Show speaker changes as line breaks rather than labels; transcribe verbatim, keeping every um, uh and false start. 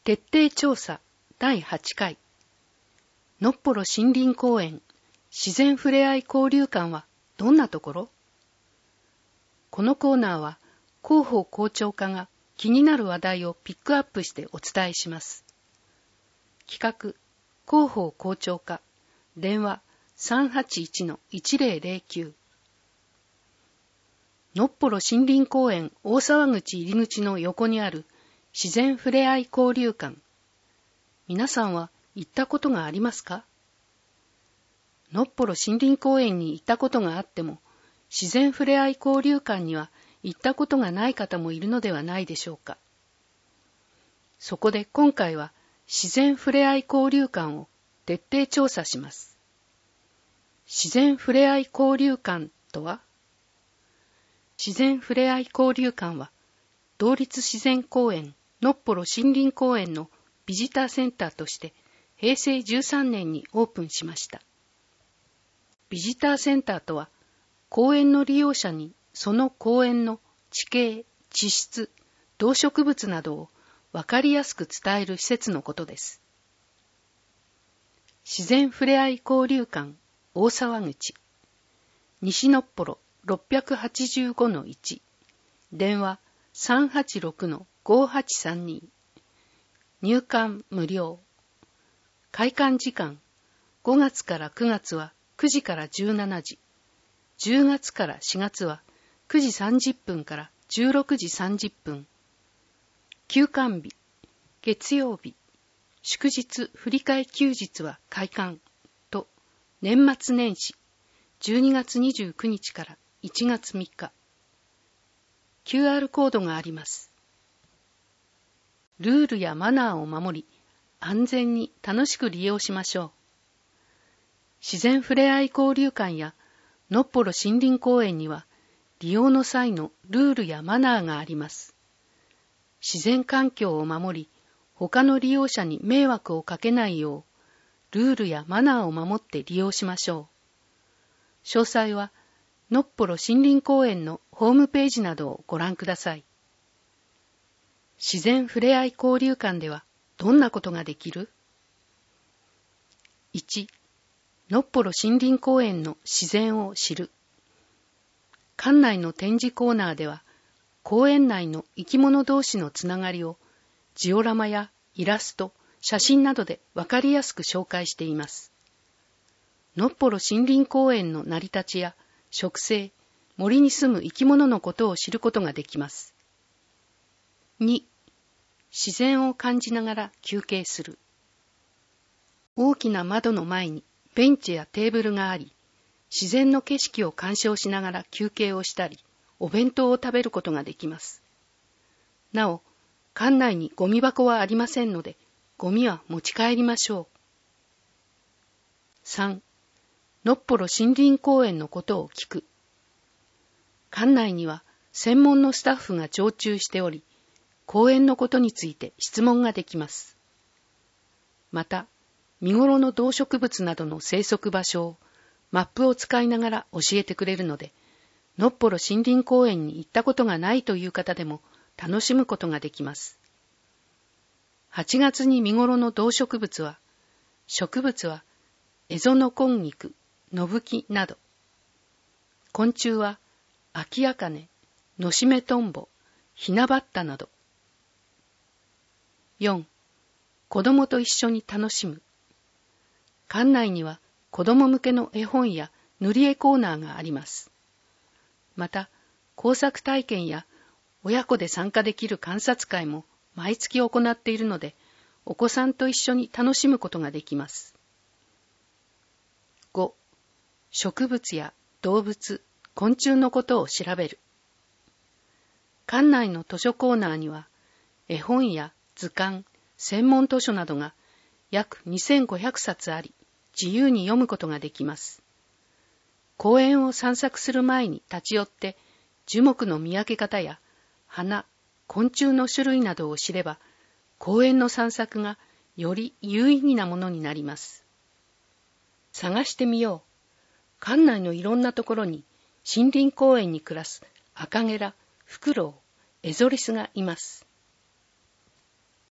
徹底調査だいはちかい。のっぽろ森林公園自然ふれあい交流館はどんなところ？このコーナーは広報校長課が気になる話題をピックアップしてお伝えします。企画、広報校長課、電話 さんはちいちのいちぜろぜろきゅう。のっぽろ森林公園大沢口入り口の横にある自然ふれあい交流館。皆さんは行ったことがありますか？のっぽろ森林公園に行ったことがあっても、自然ふれあい交流館には行ったことがない方もいるのではないでしょうか。そこで今回は自然ふれあい交流館を徹底調査します。自然ふれあい交流館とは？自然ふれあい交流館は、同立自然公園のっぽろ森林公園のビジターセンターとしてへいせいじゅうさんねんにオープンしました。ビジターセンターとは、公園の利用者にその公園の地形、地質、動植物などをわかりやすく伝える施設のことです。自然ふれあい交流館大沢口、西のっぽろ ろっぴゃくはちじゅうごのいち、電話 さんはちろくのごはちさんに、入館無料。開館時間、ごがつからくがつはくじからじゅうしちじ、じゅうがつからしがつはくじさんじゅっぷんからじゅうろくじさんじゅっぷん。休館日、月曜日、祝日振り替え休日は開館と、年末年始、じゅうにがつにじゅうくにちからいちがつみっか。キューアール コードがあります。ルールやマナーを守り、安全に楽しく利用しましょう。自然ふれあい交流館やのっぽろ森林公園には、利用の際のルールやマナーがあります。自然環境を守り、他の利用者に迷惑をかけないよう、ルールやマナーを守って利用しましょう。詳細は、のっぽろ森林公園のホームページなどをご覧ください。自然ふれあい交流館ではどんなことができる？ いち. のっぽろ森林公園の自然を知る。館内の展示コーナーでは、公園内の生き物同士のつながりをジオラマやイラスト、写真などでわかりやすく紹介しています。のっぽろ森林公園の成り立ちや植生、森に住む生き物のことを知ることができます。に. 自然を感じながら休憩する。大きな窓の前にベンチやテーブルがあり、自然の景色を鑑賞しながら休憩をしたり、お弁当を食べることができます。なお、館内にゴミ箱はありませんので、ゴミは持ち帰りましょう。さん. のっぽろ森林公園のことを聞く。館内には専門のスタッフが常駐しており、公園のことについて質問ができます。また、見頃の動植物などの生息場所をマップを使いながら教えてくれるので、のっぽろ森林公園に行ったことがないという方でも楽しむことができます。はちがつに見頃の動植物は、植物はエゾノコンニク、ノブキなど、昆虫はアキアカネ、ノシメトンボ、ヒナバッタなど。よん. 子供と一緒に楽しむ。館内には子供向けの絵本や塗り絵コーナーがあります。また、工作体験や親子で参加できる観察会も毎月行っているので、お子さんと一緒に楽しむことができます。ご. 植物や動物、昆虫のことを調べる。館内の図書コーナーには、絵本や図鑑、専門図書などが約にせんごひゃくさつあり、自由に読むことができます。公園を散策する前に立ち寄って、樹木の見分け方や花、昆虫の種類などを知れば、公園の散策がより有意義なものになります。探してみよう。館内のいろんなところに森林公園に暮らすアカゲラ、フクロウ、エゾリスがいます。